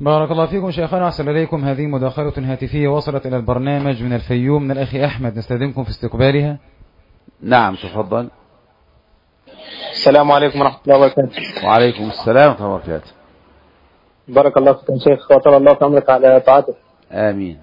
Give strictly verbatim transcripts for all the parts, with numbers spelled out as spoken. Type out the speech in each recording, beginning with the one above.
بارك الله فيكم شيخنا، أحسن إليكم. هذه مداخلة هاتفية وصلت إلى البرنامج من الفيوم من الأخ أحمد، نستخدمكم في استقبالها. نعم تفضل. السلام عليكم ورحمة الله وبركاته. وعليكم السلام ورحمة الله وبركاته. بارك الله فيكم شيخ، وطال الله في عمرك على طاعته. آمين.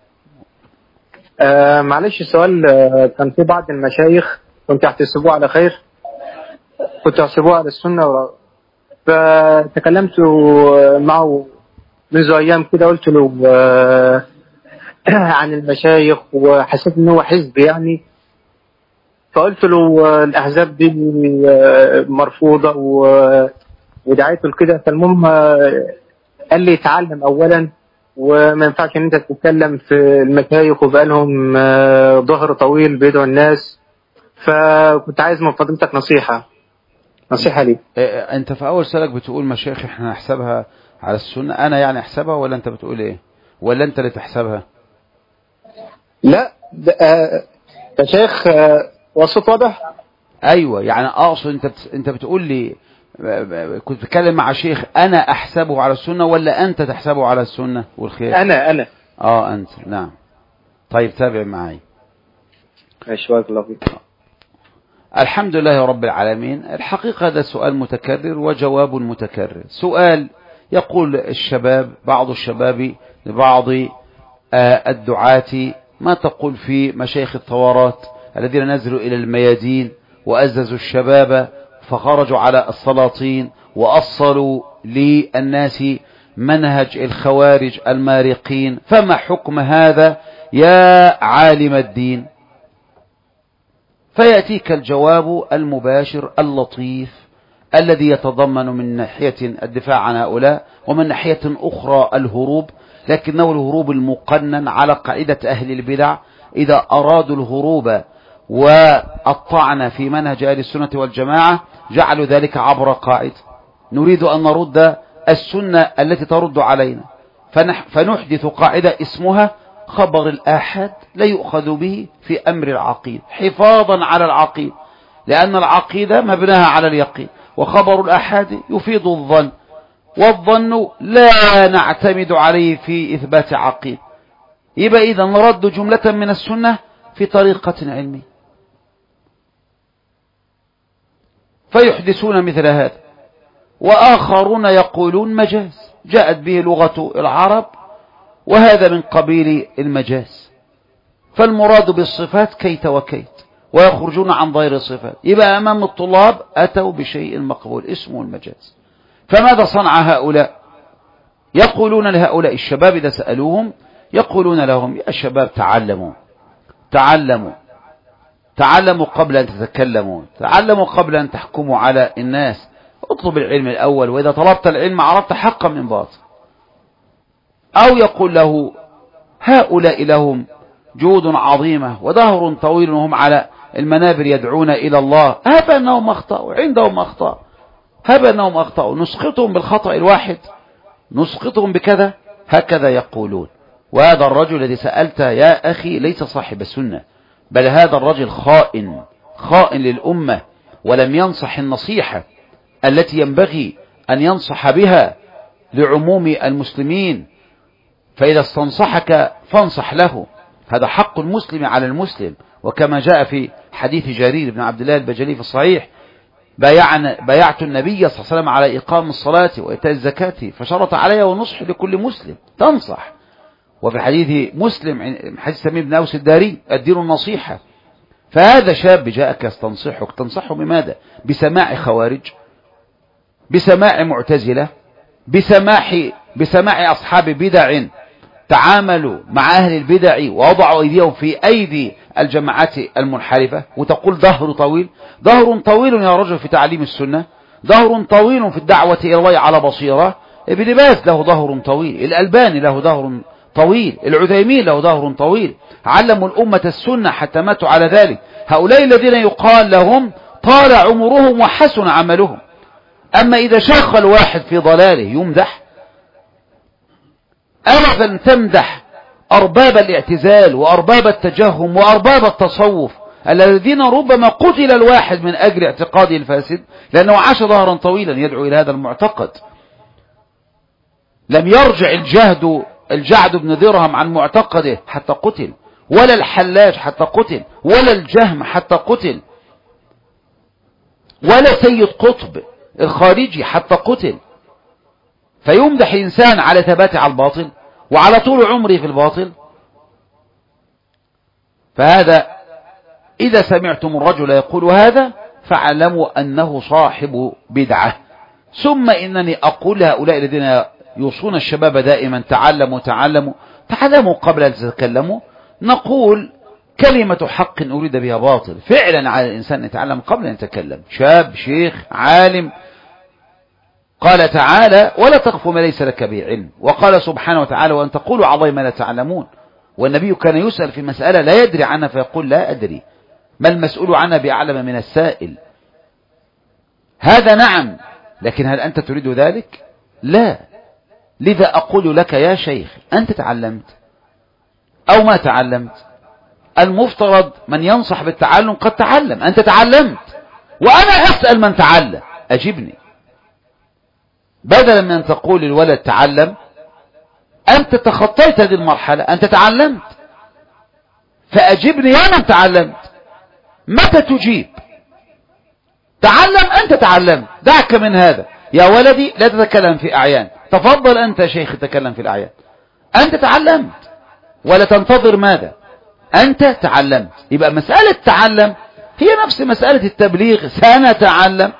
آه معلش سؤال. آه كان في بعض المشايخ كنت احتسبوه على خير، كنت احسبوه على السنة و... فتكلمت معه منذ أيام كده، قلت له آه عن المشايخ، وحسيت إنه هو حزب يعني، فقلت له آه الأحزاب دي آه مرفوضة ودعيته لكده. فالمهم آه قال لي تعلم أولا، وما ينفعش ان انت تتكلم في المشايخ وبقى لهم ظهر طويل بيدعوا الناس. فكنت عايز من فضيلتك نصيحة نصيحة لي. انت في اول سؤالك بتقول مشايخ احنا نحسبها على السنة، انا يعني احسبها ولا انت بتقول ايه، ولا انت اللي تحسبها؟ لا يا شيخ وصوت واضح. ايوه يعني اقصد انت بت... انت بتقول لي كنت بتكلم مع شيخ انا احسبه على السنة ولا انت تحسبه على السنة والخير؟ انا انا اه انت. نعم طيب تابع معي. اشواك الله فيك. الحمد لله رب العالمين. الحقيقة هذا سؤال متكرر وجواب متكرر. سؤال يقول الشباب، بعض الشباب لبعض الدعاة، ما تقول في مشايخ الثورات الذين نزلوا إلى الميادين وأززوا الشباب فخرجوا على السلاطين وأصلوا للناس منهج الخوارج المارقين، فما حكم هذا يا عالم الدين؟ فيأتيك الجواب المباشر اللطيف الذي يتضمن من ناحية الدفاع عن هؤلاء ومن ناحية أخرى الهروب، لكنه الهروب المقنن على قاعدة أهل البدع. إذا أرادوا الهروب والطعن في منهج أهل السنة والجماعة جعلوا ذلك عبر قاعدة: نريد أن نرد السنة التي ترد علينا، فنحدث قاعدة اسمها خبر الآحاد لا يؤخذ به في أمر العقيد، حفاظا على العقيد، لأن العقيدة مبناها على اليقين، وخبر الآحاد يفيد الظن، والظن لا نعتمد عليه في إثبات عقيد. يبقى إذا نرد جملة من السنة في طريقة علمية، فيحدثون مثل هذا. وآخرون يقولون مجاز، جاءت به لغة العرب وهذا من قبيل المجاز، فالمراد بالصفات كيت وكيت ويخرجون عن ظاهر الصفات. يبقى أمام الطلاب أتوا بشيء مقبول اسمه المجاز. فماذا صنع هؤلاء؟ يقولون لهؤلاء الشباب إذا سألوهم يقولون لهم: يا شباب تعلموا تعلموا تعلموا قبل أن تتكلموا، تعلموا قبل أن تحكموا على الناس، اطلب العلم الأول، وإذا طلبت العلم عرفت حقا من باطل. أو يقول له: هؤلاء لهم جهود عظيمة وظهر طويل وهم على المنابر يدعون إلى الله، هب أنهم أخطأوا، عندهم أخطاء، هب أنهم أخطأوا، نسقطهم بالخطأ الواحد، نسقطهم بكذا. هكذا يقولون. وهذا الرجل الذي سألت يا أخي ليس صاحب السنة، بل هذا الرجل خائن خائن للأمة، ولم ينصح النصيحة التي ينبغي أن ينصح بها لعموم المسلمين. فإذا استنصحك فانصح له، هذا حق المسلم على المسلم. وكما جاء في حديث جرير بن عبد الله البجلي في الصحيح: بايعت النبي صلى الله عليه وسلم على إقام الصلاة وإيتاء الزكاة فشرط علي ونصح لكل مسلم، تنصح. وفي حديث مسلم حديث تميم بن أوس الداري: الدين النصيحة. فهذا شاب جاءك يستنصحك، تنصحه بماذا؟ بسماع خوارج، بسماع معتزلة، بسماع بسماع أصحاب بدع تعاملوا مع أهل البدع ووضعوا أيديهم في أيدي الجماعات المنحرفة، وتقول ظهر طويل؟ ظهر طويل يا رجل في تعليم السنة، ظهر طويل في الدعوة إلى الله على بصيرة. ابن باز له ظهر طويل، الألباني له ظهر طويل، العثيمين له ظهر طويل، علموا الأمة السنة حتى ماتوا على ذلك. هؤلاء الذين يقال لهم طال عمرهم وحسن عملهم. أما إذا شاخ الواحد في ضلاله يمدح؟ أبدا تمدح أرباب الاعتزال وأرباب التجهم وأرباب التصوف الذين ربما قتل الواحد من أجل اعتقاده الفاسد، لأنه عاش ظهرا طويلا يدعو إلى هذا المعتقد. لم يرجع الجهد الجعد بن درهم عن معتقده حتى قتل، ولا الحلاج حتى قتل، ولا الجهم حتى قتل، ولا سيد قطب الخارجي حتى قتل. فيمدح إنسان على ثباته على الباطل وعلى طول عمره في الباطل. فهذا إذا سمعتم الرجل يقول هذا فاعلموا أنه صاحب بدعة. ثم إنني أقول لهؤلاء الذين يوصون الشباب دائما تعلموا تعلموا تعلموا قبل أن تتكلموا، نقول كلمة حق أريد بها باطل. فعلا على الإنسان أن يتعلم قبل أن يتكلم، شاب شيخ عالم. قال تعالى ولا تقف ما ليس لك به علم، وقال سبحانه وتعالى وأن تقولوا على ما لا تعلمون. والنبي كان يسأل في مسألة لا يدري عنها فيقول لا أدري، ما المسؤول عنها بأعلم من السائل. هذا نعم، لكن هل أنت تريد ذلك؟ لا. لذا أقول لك يا شيخ أنت تعلمت أو ما تعلمت؟ المفترض من ينصح بالتعلم قد تعلم. أنت تعلمت وأنا أسأل من تعلم أجبني، بدلا من أن تقول الولد تعلم. أنت تخطيت هذه المرحلة، أنت تعلمت، فأجبني يا من تعلمت. متى تجيب؟ تعلم، أنت تعلمت، دعك من هذا يا ولدي، لا تتكلم في أعيان. تفضل أنت يا شيخ تتكلم في الأعيان. أنت تعلمت، ولا تنتظر ماذا؟ أنت تعلمت. يبقى مسألة تعلم هي نفس مسألة التبليغ، سنتعلم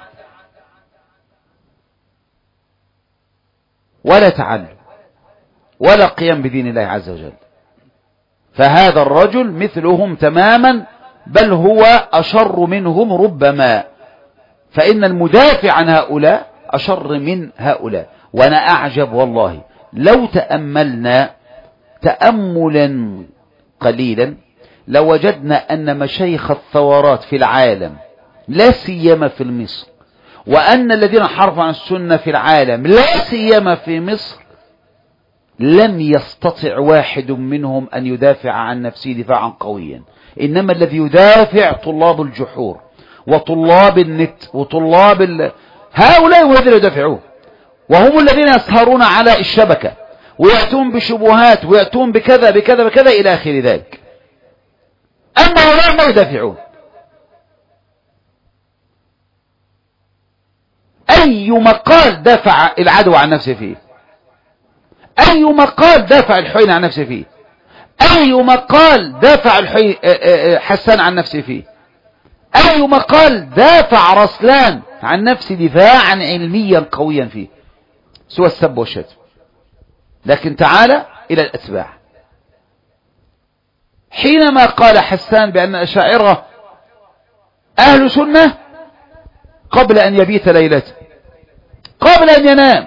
ولا تعلم ولا قيام بدين الله عز وجل. فهذا الرجل مثلهم تماما، بل هو أشر منهم ربما، فإن المدافع عن هؤلاء أشر من هؤلاء. وأنا أعجب والله لو تأملنا تأملا قليلا لوجدنا أن مشايخ الثورات في العالم لا سيما في مصر، وأن الذين حرفوا عن السنة في العالم لا سيما في مصر، لم يستطع واحد منهم أن يدافع عن نفسه دفاعا قويا. إنما الذي يدافع طلاب الجحور وطلاب النت وطلاب ال... هؤلاء هم الذين يدافعون، وهم الذين يسهرون على الشبكة ويأتون بشبهات ويأتون بكذا بكذا بكذا إلى آخر ذلك. أما هؤلاء ما يدافعون. أي مقال دافع العدو عن نفسه فيه؟ أي مقال دافع الحين عن نفسه فيه؟ أي مقال دافع الحين حسان عن نفسه فيه؟ أي مقال دافع رسلان عن نفسه دفاعا علميا قويا فيه؟ سوى السب والشتم. لكن تعالى إلى الأتباع. حينما قال حسان بأن الأشاعرة أهل سنة قبل أن يبيت ليلته، قبل أن ينام،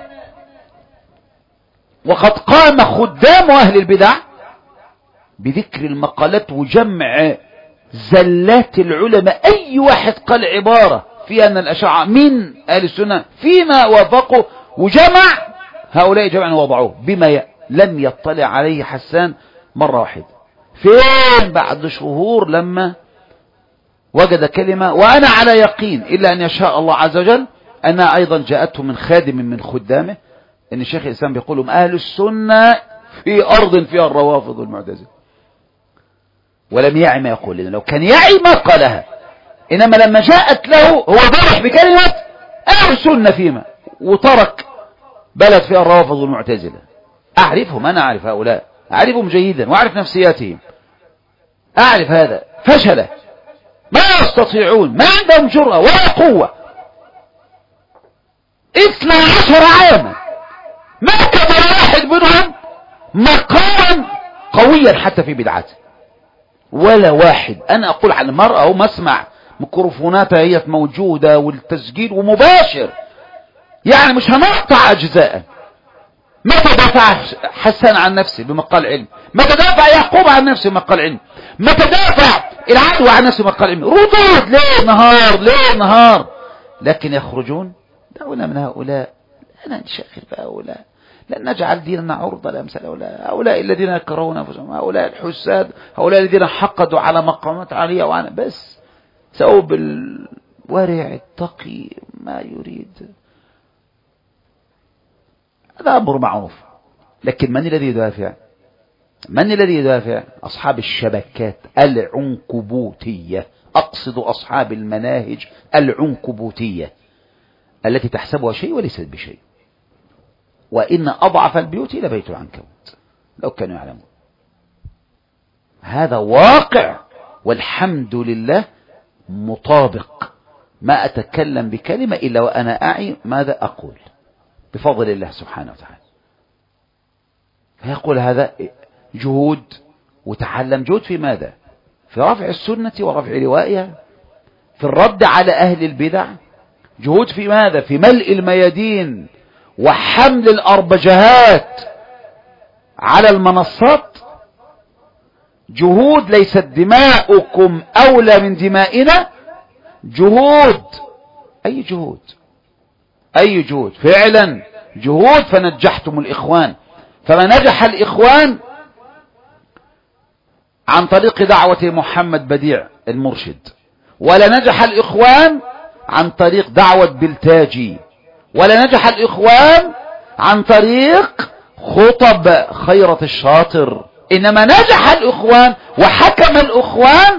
وقد قام خدام أهل البدع بذكر المقالات وجمع زلات العلماء. أي واحد قال عبارة في أن الأشاعرة من أهل السنة فيما وافقوا، وجمع هؤلاء جمعا ووضعوه بما لم يطلع عليه حسان مرة واحدة. فين بعد شهور لما وجد كلمة، وأنا على يقين إلا أن يشاء الله عز وجل أنها أيضا جاءته من خادم من خدامه، أن شيخ الإسلام بيقولهم أهل السنة في أرض فيها الروافض والمعتزلة، ولم يعي ما يقول لنا. لو كان يعي ما قالها، إنما لما جاءت له هو ضرح بكلمة أهل السنة فيما، وترك بلد فيها الروافض والمعتزلة. أعرفهم، أنا أعرف هؤلاء، أعرفهم جيدا وأعرف نفسياتهم، أعرف هذا. فشل، ما يستطيعون، ما عندهم جرأة ولا قوة. اثنى عشر عاما ما كبر واحد منهم مقاما قويا حتى في بدعته، ولا واحد. أنا أقول على المرأة وما أسمع ميكروفوناتها هي موجودة والتسجيل ومباشر، يعني مش هنقطع أجزاء. متى دافع حسان عن نفسه بمقال علم؟ متى دافع يعقوب عن نفسه بمقال علم؟ متى دافع العدو عن نفسه بمقال علم؟ ردود ليل نهار ليل نهار، لكن يخرجون. دعونا من هؤلاء، لا ننشغل بهؤلاء، لن نجعل ديننا عرضة لأمثال هؤلاء. هؤلاء الذين يكرهون أنفسهم، هؤلاء الحساد، هؤلاء الذين حقدوا على مقامات عالية وعلى بس ثوب الورع التقي ما يريد. هذا أمر معروف، لكن من الذي يدافع؟ من الذي يدافع؟ أصحاب الشبكات العنكبوتية، أقصد أصحاب المناهج العنكبوتية التي تحسبها شيء وليست بشيء. وإن أضعف البيوت لبيت العنكبوت لو كانوا يعلمون. هذا واقع، والحمد لله مطابق. ما أتكلم بكلمة إلا وأنا أعي ماذا أقول بفضل الله سبحانه وتعالى. فيقول هذا جهود، وتعلم جهود في ماذا؟ في رفع السنة ورفع لوائها، في الرد على أهل البدع. جهود في ماذا؟ في ملء الميادين وحمل الأربجهات على المنصات. جهود ليست دماؤكم أولى من دمائنا. جهود، أي جهود؟ أي جهود؟ فعلا جهود. فنجحتم الإخوان. فما نجح الإخوان عن طريق دعوة محمد بديع المرشد، ولا نجح الإخوان عن طريق دعوة بلتاجي، ولا نجح الإخوان عن طريق خطب خيرة الشاطر. إنما نجح الإخوان وحكم الإخوان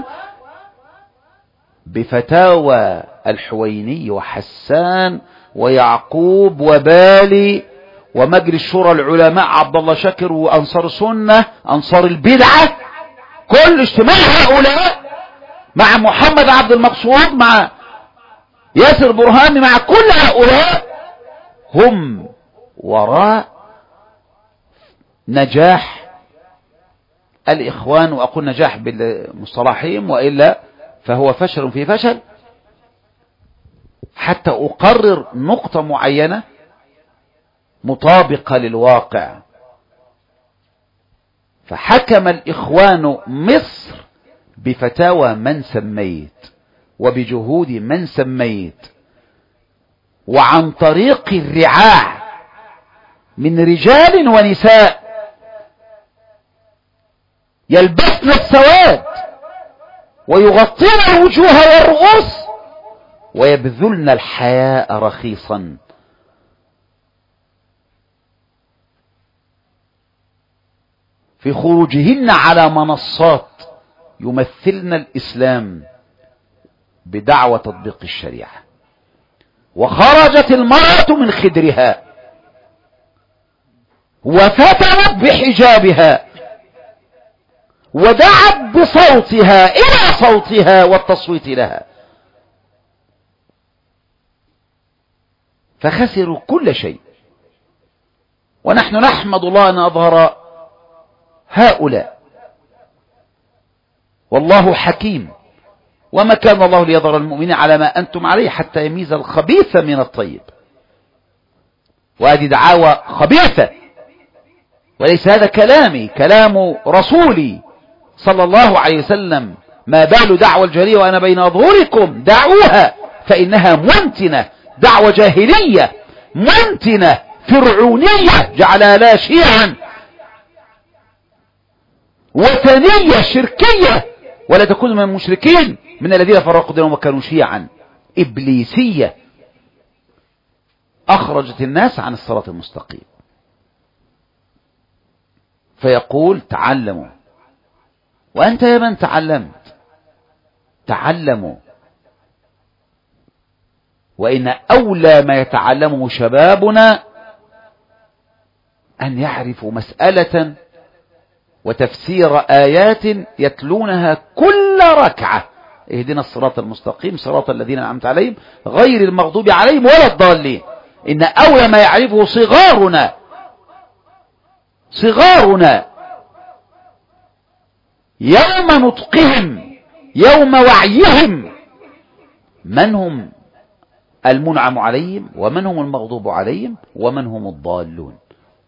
بفتاوى الحويني وحسان ويعقوب وبالي ومجلس شورى العلماء عبد الله شاكر وأنصار السنة أنصار البدعة. كل اجتماع هؤلاء مع محمد عبد المقصود مع ياسر برهاني مع كل هؤلاء هم وراء نجاح الإخوان. وأقول نجاح بالمصطلحين وإلا فهو فشل في فشل. حتى أقرر نقطة معينة مطابقة للواقع. فحكم الإخوان مصر بفتاوى من سميت وبجهود من سميت، وعن طريق الرعاع من رجال ونساء يلبسن السواد ويغطين الوجوه والرؤوس ويبذلن الحياء رخيصا. في خروجهن على منصات يمثلن الإسلام بدعوى تطبيق الشريعة. وخرجت المرأة من خدرها وفتنت بحجابها ودعت بصوتها إلى صوتها والتصويت لها، فخسروا كل شيء. ونحن نحمد الله أن أظهر هؤلاء، والله حكيم، وما كان الله ليظهر المؤمنين على ما أنتم عليه حتى يميز الخبيث من الطيب. وهذه دعاوى خبيثة، وليس هذا كلامي، كلام رسولي صلى الله عليه وسلم. ما بال دعوى الجاهلية وأنا بين أظهركم دعوها فإنها منتنة، دعوة جاهلية منتنة فرعونية جعلها لا شيعا، وثنية شركية، ولا تكون من المشركين من الذين فرقوا دينهم وكانوا شيعا، إبليسية أخرجت الناس عن الصراط المستقيم. فيقول تعلموا، وأنت يا من تعلمت تعلموا. وإن أولى ما يتعلمه شبابنا أن يعرفوا مسألة وتفسير آيات يتلونها كل ركعة. اهدنا الصراط المستقيم صراط الذين أنعمت عليهم غير المغضوب عليهم ولا الضالين. إن أولى ما يعرفه صغارنا صغارنا يوم نطقهم يوم وعيهم من هم المنعم عليهم ومن هم المغضوب عليهم ومن هم الضالون.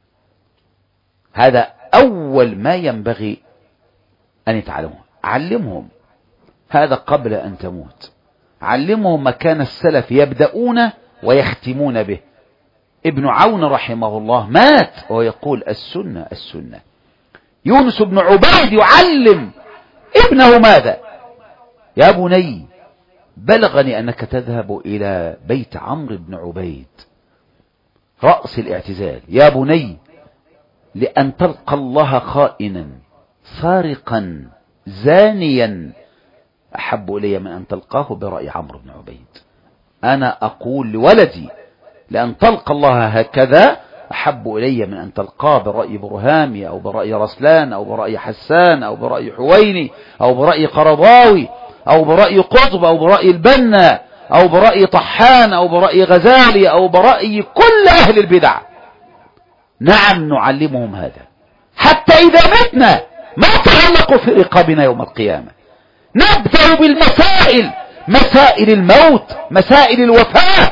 هذا أول ما ينبغي أن يتعلمون. علمهم هذا قبل أن تموت. علمهم مكان السلف يبدأون ويختمون به. ابن عون رحمه الله مات وهو يقول السنة السنة. يونس بن عبيد يعلم ابنه ماذا؟ يا بني بلغني أنك تذهب إلى بيت عمرو بن عبيد رأس الاعتزال. يا بني لأن تلقى الله خائنا سارقا زانيا أحب إلي من أن تلقاه برأي عمرو بن عبيد. أنا أقول لولدي لأن تلقى الله هكذا أحب إلي من أن تلقاه برأي برهامي أو برأي رسلان أو برأي حسان أو برأي حويني أو برأي قرضاوي أو برأي قطب أو برأي البنا أو برأي طحان أو برأي غزالي أو برأي كل أهل البدع. نعم نعلمهم هذا حتى إذا متنا ما تعلقوا في رقابنا يوم القيامة. نبدأ بالمسائل، مسائل الموت، مسائل الوفاة.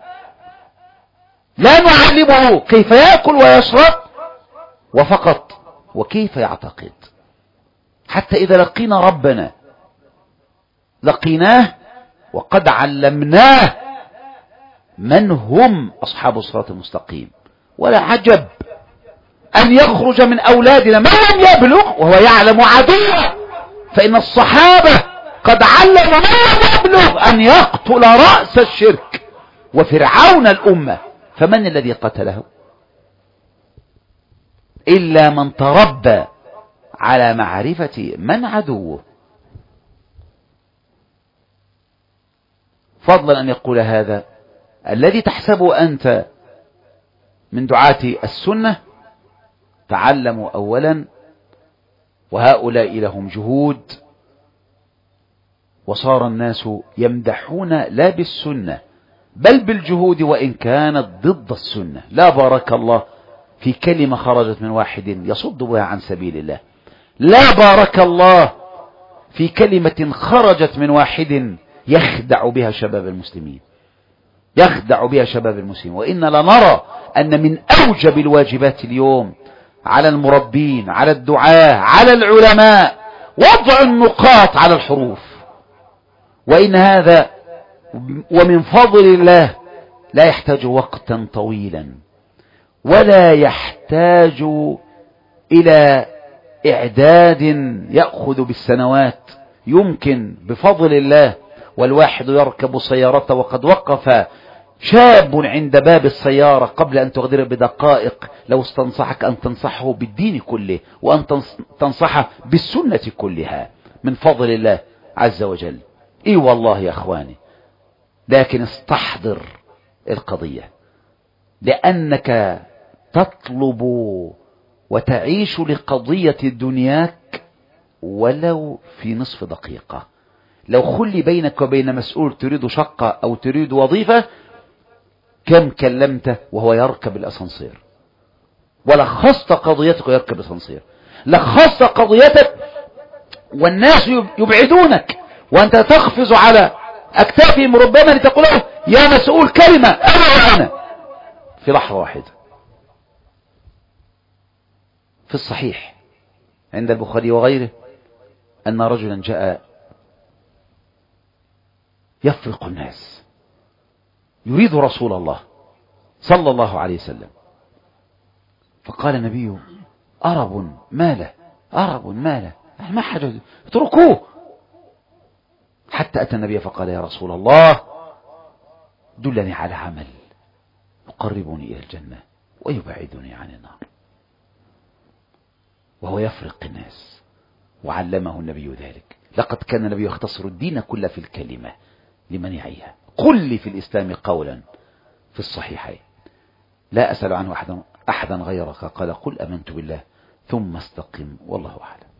لا نعلمه كيف يأكل ويشرب وفقط، وكيف يعتقد. حتى إذا لقينا ربنا لقيناه وقد علمناه من هم أصحاب الصراط المستقيم. ولا عجب أن يخرج من أولادنا من لم يبلغ وهو يعلم عدوه، فإن الصحابة قد علم من لم يبلغ أن يقتل رأس الشرك وفرعون الأمة، فمن الذي قتله؟ إلا من تربى على معرفة من عدوه. فضلا أن يقول هذا الذي تحسبه أنت من دعاة السنة تعلموا أولا، وهؤلاء لهم جهود، وصار الناس يمدحون لا بالسنة بل بالجهود وإن كانت ضد السنة. لا بارك الله في كلمة خرجت من واحد يصد بها عن سبيل الله، لا بارك الله في كلمة خرجت من واحد يخدع بها شباب المسلمين، يخدع بها شباب المسلمين. وإن لنرى أن من أوجب الواجبات اليوم على المربين، على الدعاة، على العلماء وضع النقاط على الحروف. وإن هذا ومن فضل الله لا يحتاج وقتا طويلا ولا يحتاج إلى إعداد يأخذ بالسنوات. يمكن بفضل الله والواحد يركب سيارته وقد وقف شاب عند باب السيارة قبل أن تغادر بدقائق لو استنصحك أن تنصحه بالدين كله وأن تنصحه بالسنة كلها من فضل الله عز وجل. إي والله يا أخواني، لكن استحضر القضية، لأنك تطلب وتعيش لقضية دنياك ولو في نصف دقيقة. لو خلي بينك وبين مسؤول تريد شقة أو تريد وظيفة، كم كلمته وهو يركب الأسانسير؟ ولخصت قضيتك ويركب الأسانسير، لخصت قضيتك والناس يبعدونك وأنت تقفز على أكتافهم ربما لتقول له يا مسؤول كلمة أنا وأنا في لحظة واحدة. في الصحيح عند البخاري وغيره أن رجلا جاء يفرق الناس يريد رسول الله صلى الله عليه وسلم، فقال النبي أرب ماله، أرب ماله، ما حاجة اتركوه. حتى أتى النبي فقال يا رسول الله دلني على عمل يقربني إلى الجنة ويبعدني عن النار. وهو يفرق الناس وعلمه النبي ذلك. لقد كان النبي يختصر الدين كله في الكلمة لمنعها. قل لي في الإسلام قولا في الصحيحين لا أسأل عنه أحدا, أحدا غيرك قال قل أمنت بالله ثم استقم والله أعلم.